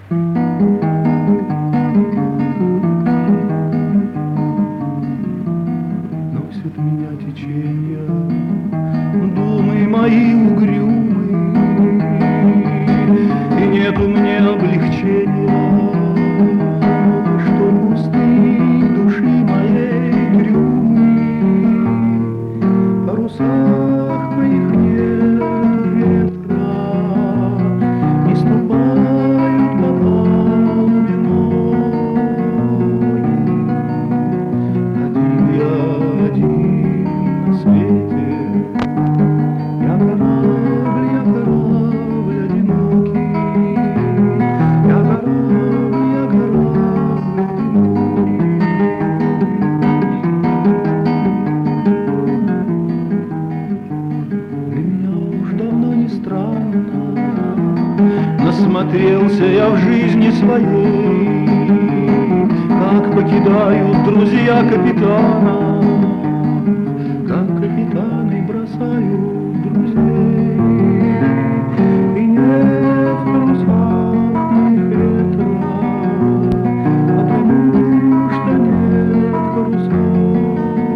Носит меня течение, думы мои угрюмы, и нету мне облегчения, что пусты души моей трюмы. В парусах моих нет ветра, не ступают по палубе мой. Один я, один на свете, я корабль одинокий, я корабль Для меня уж давно не странно, насмотрелся я в жизни своей, как покидают друзья капитана, как капитаны бросают друзей. И нет в парусах моих ветра, потому что нет парусов.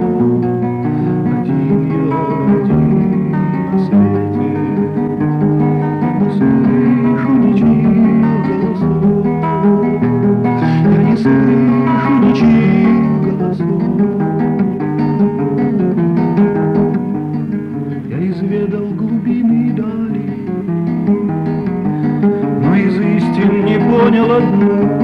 Один я, один на свете, не слышу ничьих голосов, я не слышу ничьих голосов. Я изведал глубины дали, но из истин не понял одну: